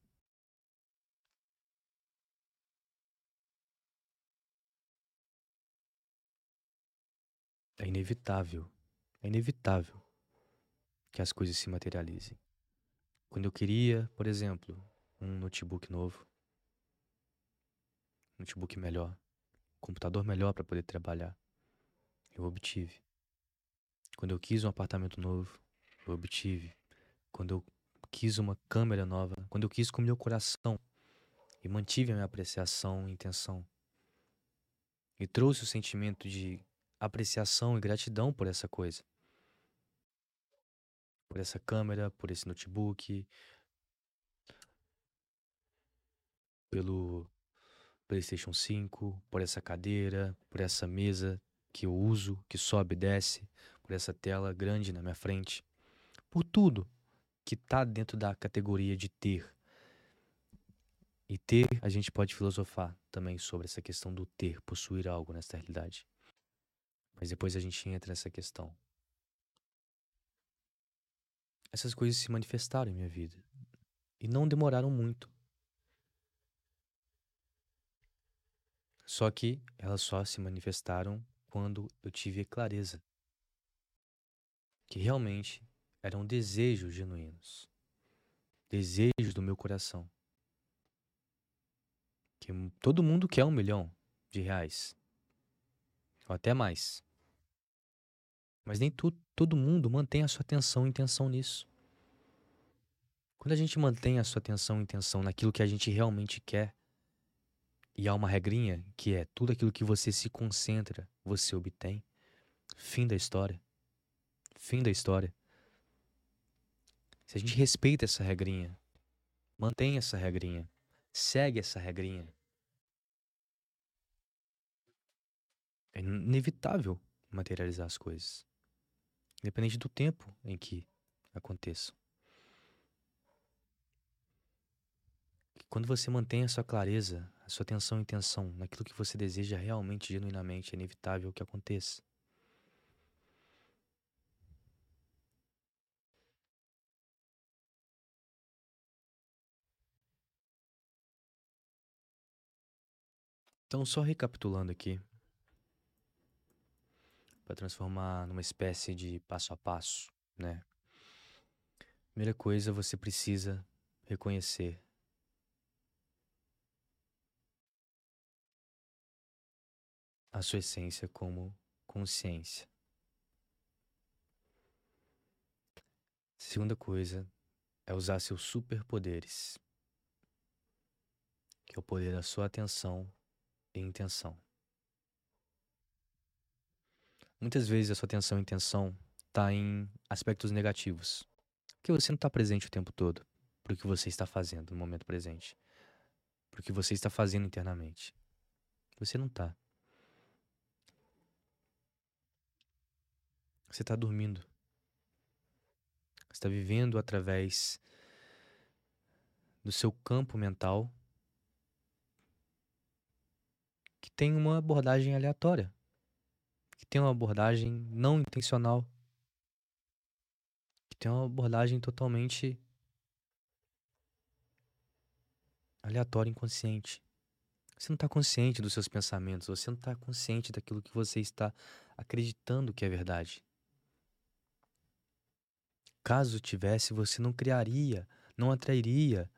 é inevitável que as coisas se materializem. Quando eu queria, por exemplo, um notebook novo, um notebook melhor, um computador melhor para poder trabalhar, eu obtive. Quando eu quis um apartamento novo, eu obtive. Quando eu quis uma câmera nova, quando eu quis com o meu coração e mantive a minha apreciação e intenção, e trouxe o sentimento de apreciação e gratidão por essa coisa, por essa câmera, por esse notebook, pelo PlayStation 5, por essa cadeira, por essa mesa que eu uso, que sobe e desce, por essa tela grande na minha frente, por tudo que tá dentro da categoria de ter. E ter, a gente pode filosofar também sobre essa questão do ter, possuir algo nessa realidade. Mas depois a gente entra nessa questão. Essas coisas se manifestaram em minha vida. E não demoraram muito. Só que elas só se manifestaram quando eu tive clareza. Que realmente eram desejos genuínos. Desejos do meu coração. Que todo mundo quer R$ 1 milhão. Ou até mais. Mas nem todo mundo mantém a sua atenção e intenção nisso. Quando a gente mantém a sua atenção e intenção naquilo que a gente realmente quer, e há uma regrinha que é tudo aquilo que você se concentra, você obtém. Fim da história. Fim da história. Se a gente respeita essa regrinha, mantém essa regrinha, segue essa regrinha, é inevitável materializar as coisas. Independente do tempo em que aconteçam. Quando você mantém a sua clareza, a sua atenção e intenção naquilo que você deseja realmente, genuinamente, é inevitável que aconteça. Então, só recapitulando aqui, para transformar numa espécie de passo a passo, né? Primeira coisa, você precisa reconhecer a sua essência como consciência. Segunda coisa é usar seus superpoderes, que é o poder da sua atenção e intenção. Muitas vezes a sua atenção e intenção está em aspectos negativos, porque você não está presente o tempo todo para o que você está fazendo no momento presente, para o que você está fazendo internamente. Você não está. Você está dormindo. Você está vivendo através do seu campo mental que tem uma abordagem aleatória, que tem uma abordagem não intencional, que tem uma abordagem totalmente aleatória, inconsciente. Você não está consciente dos seus pensamentos, você não está consciente daquilo que você está acreditando que é verdade. Caso tivesse, você não criaria, não atrairia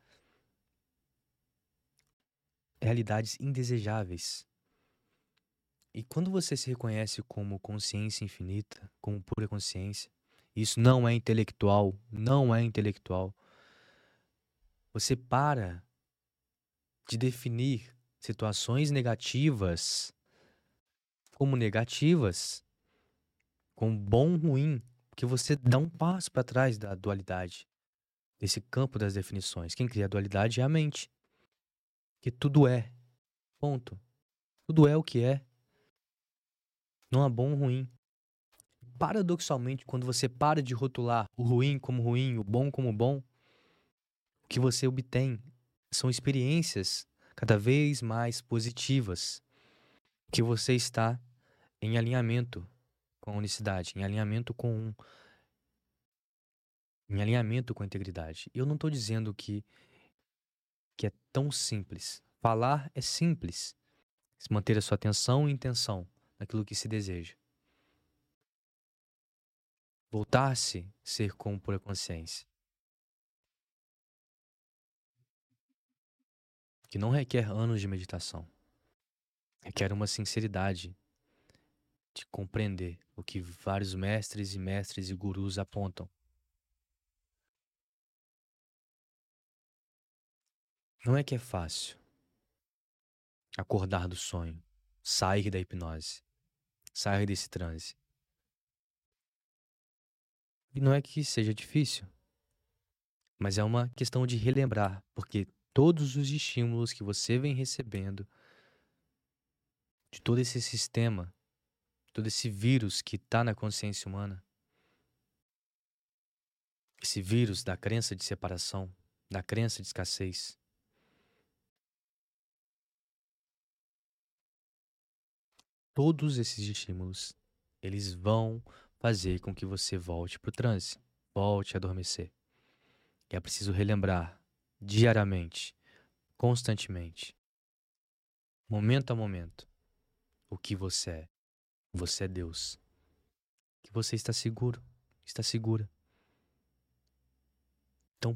realidades indesejáveis. E quando você se reconhece como consciência infinita, como pura consciência, isso não é intelectual, não é intelectual. Você para de definir situações negativas como negativas, como bom, ruim, porque você dá um passo para trás da dualidade, desse campo das definições. Quem cria a dualidade é a mente, que tudo é, ponto. Tudo é o que é, não há bom ou ruim. Paradoxalmente, quando você para de rotular o ruim como ruim, o bom como bom, o que você obtém são experiências cada vez mais positivas, que você está em alinhamento com a unicidade, em alinhamento com a integridade. Eu não estou dizendo que é tão simples. Falar é simples. Manter a sua atenção e intenção naquilo que se deseja. Voltar-se, ser como pura consciência. Que não requer anos de meditação. Requer uma sinceridade de compreender o que vários mestres e gurus apontam. Não é que é fácil acordar do sonho. sair da hipnose, sair desse transe. E não é que seja difícil, mas é uma questão de relembrar, porque todos os estímulos que você vem recebendo de todo esse sistema, todo esse vírus que está na consciência humana, esse vírus da crença de separação, da crença de escassez, todos esses estímulos, eles vão fazer com que você volte para o transe, volte a adormecer. E é preciso relembrar diariamente, constantemente, momento a momento, o que você é. Você é Deus. Que você está seguro, está segura. Então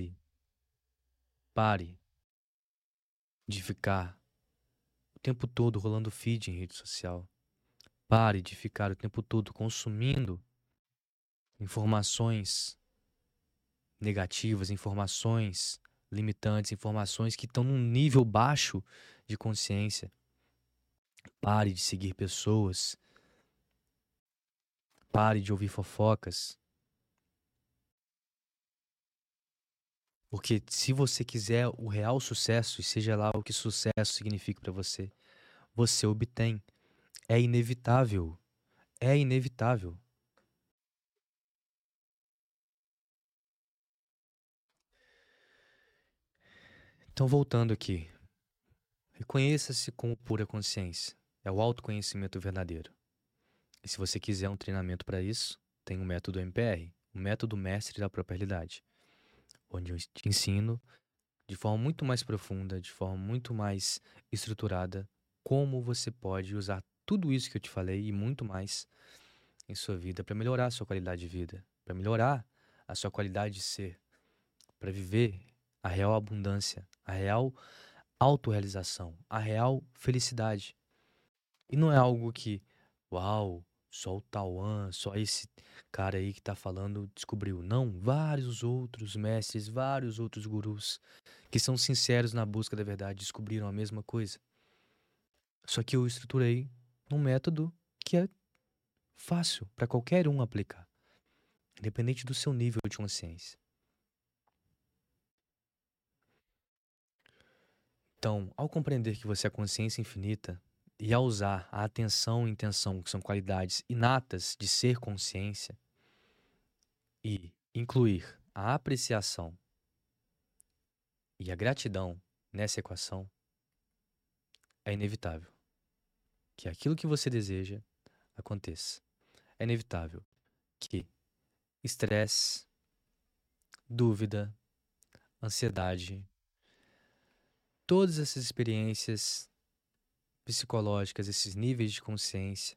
pare de ficar o tempo todo rolando feed em rede social. Pare de ficar o tempo todo consumindo informações negativas, informações limitantes, informações que estão num nível baixo de consciência. Pare de seguir pessoas. Pare de ouvir fofocas. Porque se você quiser o real sucesso, e seja lá o que sucesso significa para você, você obtém. É inevitável. É inevitável. Então, voltando aqui, reconheça-se como pura consciência. É o autoconhecimento verdadeiro. E se você quiser um treinamento para isso, tem o método MPR, o método mestre da própria realidade, onde eu te ensino de forma muito mais profunda, de forma muito mais estruturada, como você pode usar tudo isso que eu te falei e muito mais em sua vida para melhorar a sua qualidade de vida, para melhorar a sua qualidade de ser, para viver a real abundância, a real autorrealização, a real felicidade. E não é algo que, uau, só o Tauan, só esse cara aí que tá falando descobriu. Não, vários outros mestres, vários outros gurus que são sinceros na busca da verdade descobriram a mesma coisa. Só que eu estruturei um método que é fácil para qualquer um aplicar, independente do seu nível de consciência. Então, ao compreender que você é consciência infinita e ao usar a atenção e intenção, que são qualidades inatas de ser consciência, e incluir a apreciação e a gratidão nessa equação, é inevitável que aquilo que você deseja aconteça. É inevitável que estresse, dúvida, ansiedade, todas essas experiências psicológicas, esses níveis de consciência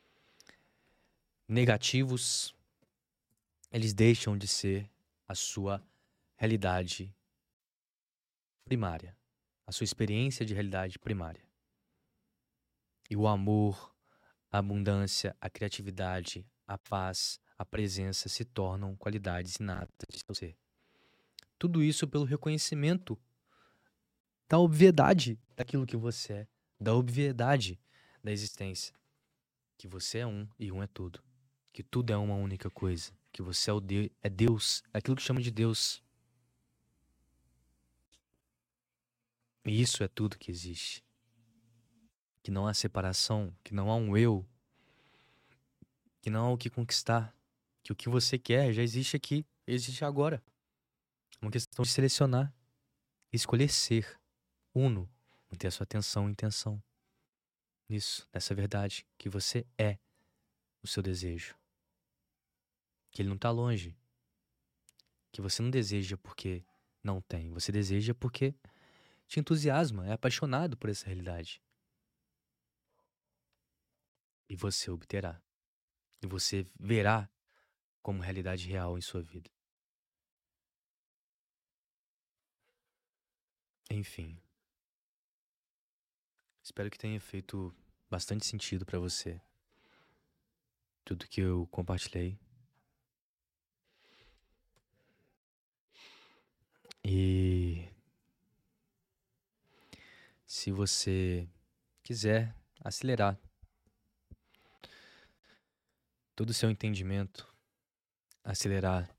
negativos, eles deixam de ser a sua realidade primária, a sua experiência de realidade primária. E o amor, a abundância, a criatividade, a paz, a presença se tornam qualidades inatas de seu ser. Tudo isso pelo reconhecimento da obviedade daquilo que você é, da obviedade da existência. Que você é um e um é tudo. Que tudo é uma única coisa. Que você é Deus, é aquilo que chama de Deus. E isso é tudo que existe. Que não há separação, que não há um eu, que não há o que conquistar. Que o que você quer já existe aqui, existe agora. É uma questão de selecionar, escolher ser uno, manter a sua atenção e intenção nisso, nessa verdade, que você é o seu desejo. Que ele não está longe. Que você não deseja porque não tem. Você deseja porque te entusiasma, é apaixonado por essa realidade. E você obterá. E você verá como realidade real em sua vida. Enfim, espero que tenha feito bastante sentido para você tudo que eu compartilhei. E se você quiser acelerar todo o seu entendimento, acelerar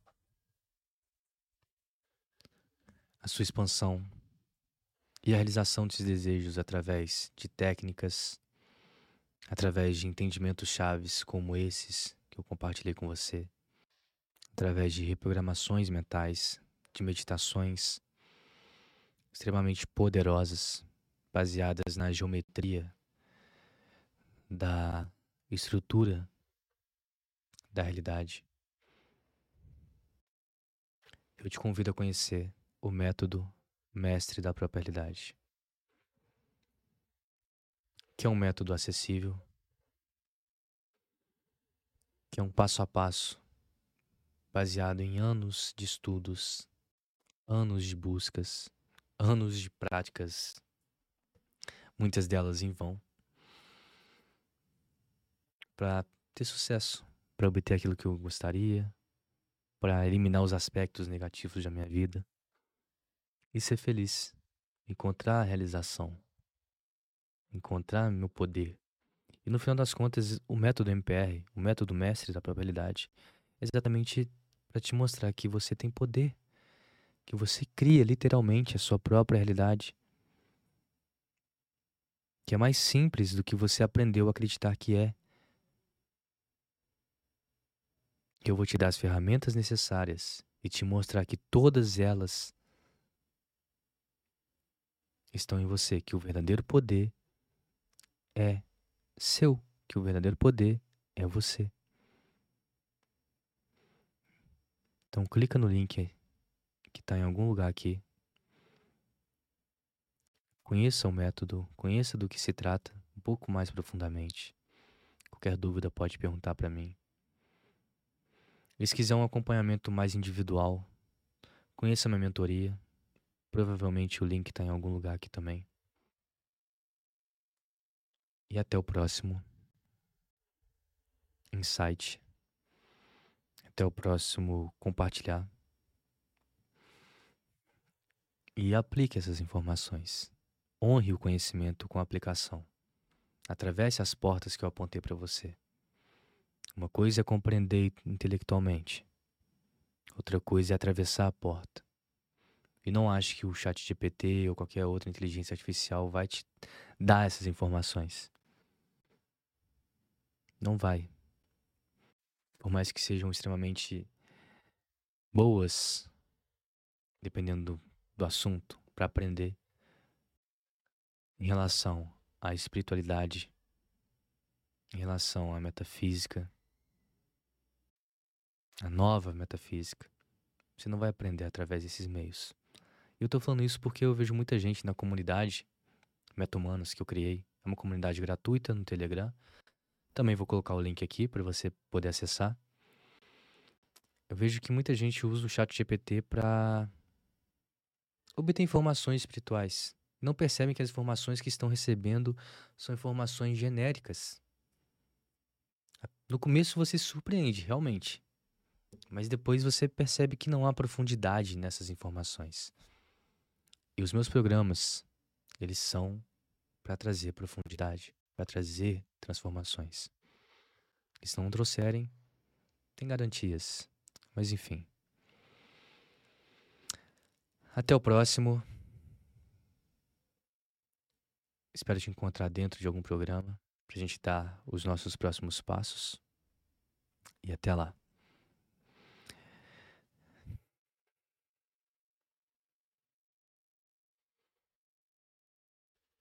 a sua expansão e a realização desses desejos através de técnicas, através de entendimentos chaves como esses que eu compartilhei com você, através de reprogramações mentais, de meditações extremamente poderosas, baseadas na geometria da estrutura da realidade. Eu te convido a conhecer o método mestre da própria realidade, que é um método acessível, que é um passo a passo, baseado em anos de estudos, anos de buscas, anos de práticas, muitas delas em vão, para ter sucesso, para obter aquilo que eu gostaria, para eliminar os aspectos negativos da minha vida e ser feliz, encontrar a realização, encontrar meu poder. E no final das contas, o método MPR, o método mestre da própria realidade, é exatamente para te mostrar que você tem poder, que você cria literalmente a sua própria realidade, que é mais simples do que você aprendeu a acreditar que é. Que eu vou te dar as ferramentas necessárias e te mostrar que todas elas estão em você, que o verdadeiro poder é seu, que o verdadeiro poder é você. Então clica no link que está em algum lugar aqui. Conheça o método, conheça do que se trata um pouco mais profundamente. Qualquer dúvida pode perguntar para mim. E se quiser um acompanhamento mais individual, conheça minha mentoria. Provavelmente o link está em algum lugar aqui também. E até o próximo insight. Até o próximo compartilhar. E aplique essas informações. Honre o conhecimento com a aplicação. Atravesse as portas que eu apontei para você. Uma coisa é compreender intelectualmente. Outra coisa é atravessar a porta. E não ache que o ChatGPT ou qualquer outra inteligência artificial vai te dar essas informações. Não vai. Por mais que sejam extremamente boas, dependendo do assunto, para aprender em relação à espiritualidade, em relação à metafísica, a nova metafísica, você não vai aprender através desses meios. E eu tô falando isso porque eu vejo muita gente na comunidade Meta-Humanos que eu criei. É uma comunidade gratuita no Telegram. Também vou colocar o link aqui para você poder acessar. Eu vejo que muita gente usa o ChatGPT para obter informações espirituais. Não percebem que as informações que estão recebendo são informações genéricas. No começo você se surpreende, realmente. Mas depois você percebe que não há profundidade nessas informações. E os meus programas, eles são para trazer profundidade, para trazer transformações. E se não trouxerem, tem garantias. Mas enfim. Até o próximo. Espero te encontrar dentro de algum programa pra gente dar os nossos próximos passos. E até lá.